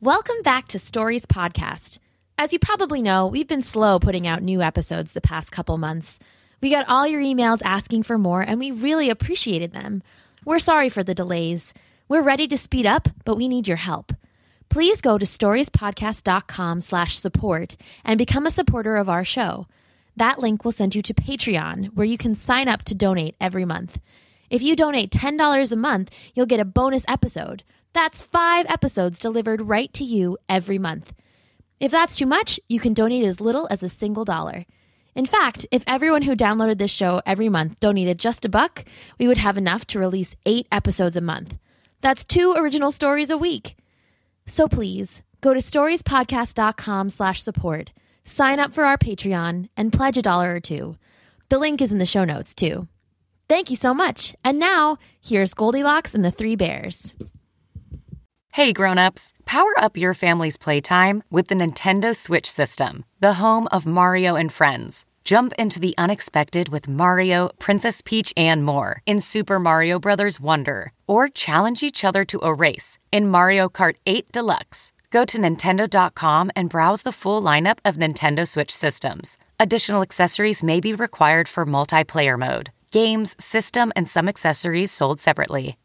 Welcome back to Stories Podcast. As you probably know, we've been slow putting out new episodes the past couple months. We got all your emails asking for more, and we really appreciated them. We're sorry for the delays. We're ready to speed up, but we need your help. Please go to storiespodcast.com/support and become a supporter of our show. That link will send you to Patreon, where you can sign up to donate every month. If you donate $10 a month, you'll get a bonus episode. That's 5 episodes delivered right to you every month. If that's too much, you can donate as little as a single dollar. In fact, if everyone who downloaded this show every month donated just $1, we would have enough to release 8 episodes a month. That's 2 original stories a week. So please, go to storiespodcast.com/support, sign up for our Patreon, and pledge $1 or $2. The link is in the show notes, too. Thank you so much. And now, here's Goldilocks and the 3 Bears. Hey grown-ups, power up your family's playtime with the Nintendo Switch system, the home of Mario and Friends. Jump into the unexpected with Mario, Princess Peach, and more in Super Mario Bros. Wonder. Or challenge each other to a race in Mario Kart 8 Deluxe. Go to Nintendo.com and browse the full lineup of Nintendo Switch systems. Additional accessories may be required for multiplayer mode. Games, system, and some accessories sold separately.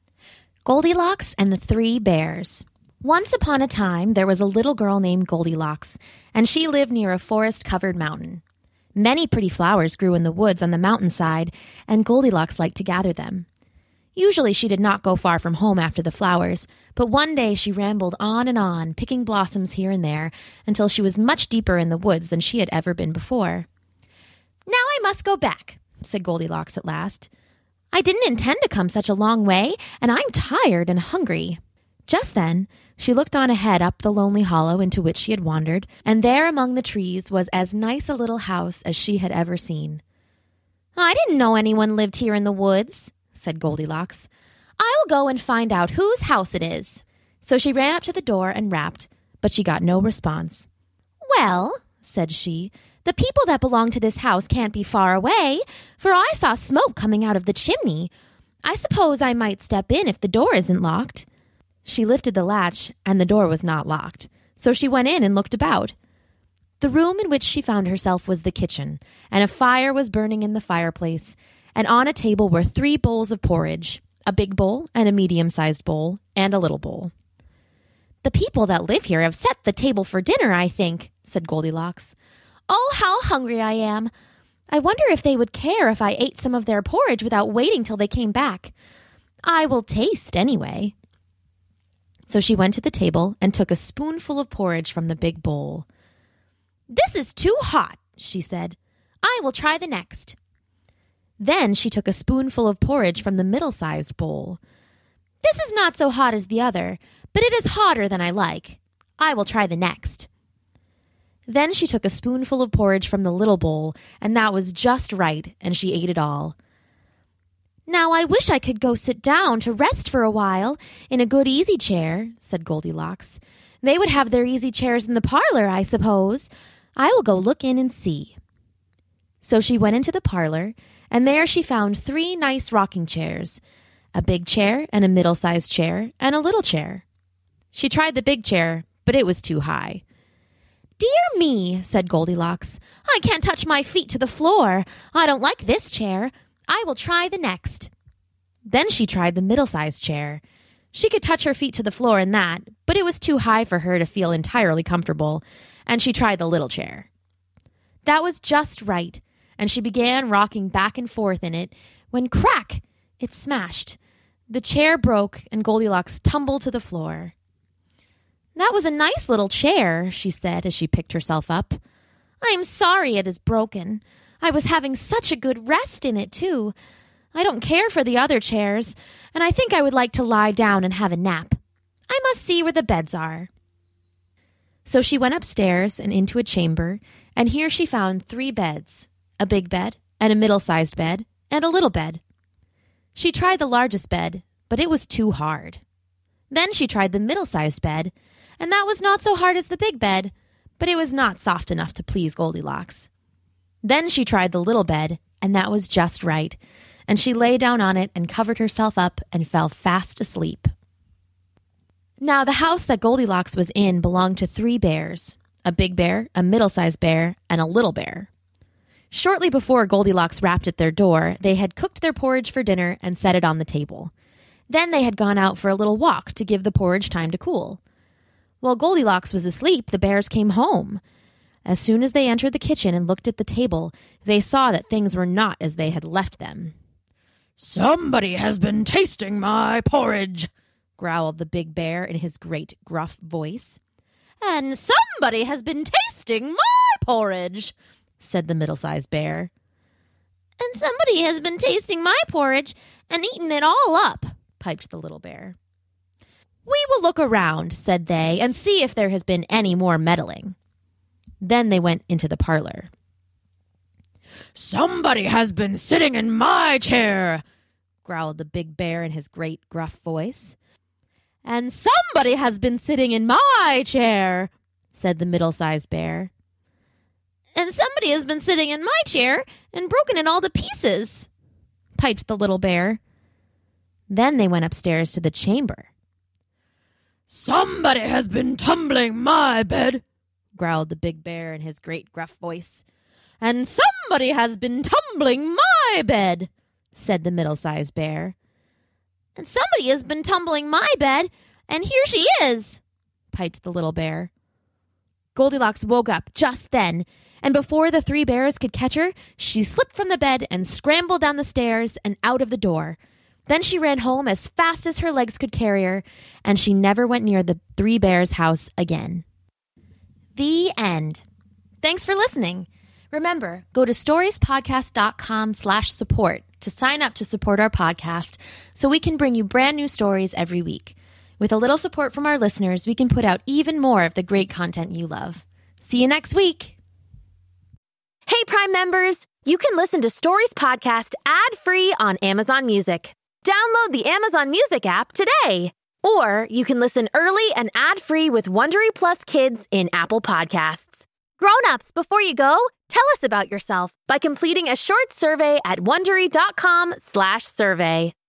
Goldilocks and the 3 Bears. Once upon a time, there was a little girl named Goldilocks, and she lived near a forest-covered mountain. Many pretty flowers grew in the woods on the mountainside, and Goldilocks liked to gather them. Usually she did not go far from home after the flowers, but one day she rambled on, picking blossoms here and there, until she was much deeper in the woods than she had ever been before. "Now I must go back," said Goldilocks at last. "I didn't intend to come such a long way, and I'm tired and hungry." Just then, she looked on ahead up the lonely hollow into which she had wandered, and there among the trees was as nice a little house as she had ever seen. "I didn't know anyone lived here in the woods," said Goldilocks. "I will go and find out whose house it is." So she ran up to the door and rapped, but she got no response. "Well," said she, "the people that belong to this house can't be far away, for I saw smoke coming out of the chimney. I suppose I might step in if the door isn't locked." She lifted the latch, and the door was not locked, so she went in and looked about. The room in which she found herself was the kitchen, and a fire was burning in the fireplace, and on a table were 3 bowls of porridge, a big bowl and a medium-sized bowl, and a little bowl. "The people that live here have set the table for dinner, I think," said Goldilocks. "Oh, how hungry I am! I wonder if they would care if I ate some of their porridge without waiting till they came back. I will taste anyway." So she went to the table and took a spoonful of porridge from the big bowl. "This is too hot," she said. "I will try the next." Then she took a spoonful of porridge from the middle-sized bowl. "This is not so hot as the other, but it is hotter than I like. I will try the next." Then she took a spoonful of porridge from the little bowl, and that was just right, and she ate it all. "Now I wish I could go sit down to rest for a while in a good easy chair," said Goldilocks. "They would have their easy chairs in the parlor, I suppose. I will go look in and see." So she went into the parlor, and there she found 3 nice rocking chairs, a big chair and a middle-sized chair and a little chair. She tried the big chair, but it was too high. "Dear me," said Goldilocks, "I can't touch my feet to the floor. I don't like this chair. I will try the next." Then she tried the middle-sized chair. She could touch her feet to the floor in that, but it was too high for her to feel entirely comfortable, and she tried the little chair. That was just right, and she began rocking back and forth in it, when crack! It smashed. The chair broke, and Goldilocks tumbled to the floor. "That was a nice little chair," she said as she picked herself up. "I am sorry it is broken. I was having such a good rest in it, too. I don't care for the other chairs, and I think I would like to lie down and have a nap. I must see where the beds are." So she went upstairs and into a chamber, and here she found 3 beds, a big bed and a middle-sized bed and a little bed. She tried the largest bed, but it was too hard. Then she tried the middle-sized bed, and that was not so hard as the big bed, but it was not soft enough to please Goldilocks. Then she tried the little bed, and that was just right, and she lay down on it and covered herself up and fell fast asleep. Now, the house that Goldilocks was in belonged to 3 bears, a big bear, a middle-sized bear, and a little bear. Shortly before Goldilocks rapped at their door, they had cooked their porridge for dinner and set it on the table. Then they had gone out for a little walk to give the porridge time to cool. While Goldilocks was asleep, the bears came home. As soon as they entered the kitchen and looked at the table, they saw that things were not as they had left them. "Somebody has been tasting my porridge," growled the big bear in his great gruff voice. "And somebody has been tasting my porridge," said the middle-sized bear. "And somebody has been tasting my porridge and eaten it all up," piped the little bear. "We will look around," said they, "and see if there has been any more meddling." Then they went into the parlor. "Somebody has been sitting in my chair," growled the big bear in his great gruff voice. "And somebody has been sitting in my chair," said the middle-sized bear. "And somebody has been sitting in my chair and broken it all to pieces," piped the little bear. Then they went upstairs to the chamber. "Somebody has been tumbling my bed," growled the big bear in his great gruff voice. "And somebody has been tumbling my bed," said the middle-sized bear. "And somebody has been tumbling my bed, and here she is," piped the little bear. Goldilocks woke up just then, and before the 3 bears could catch her, she slipped from the bed and scrambled down the stairs and out of the door. Then she ran home as fast as her legs could carry her, and she never went near the 3 bears' house again. The end. Thanks for listening. Remember, go to storiespodcast.com/support to sign up to support our podcast so we can bring you brand new stories every week. With a little support from our listeners, we can put out even more of the great content you love. See you next week. Hey, Prime members, you can listen to Stories Podcast ad-free on Amazon Music. Download the Amazon Music app today. Or you can listen early and ad-free with Wondery Plus Kids in Apple Podcasts. Grown-ups, before you go, tell us about yourself by completing a short survey at Wondery.com/survey.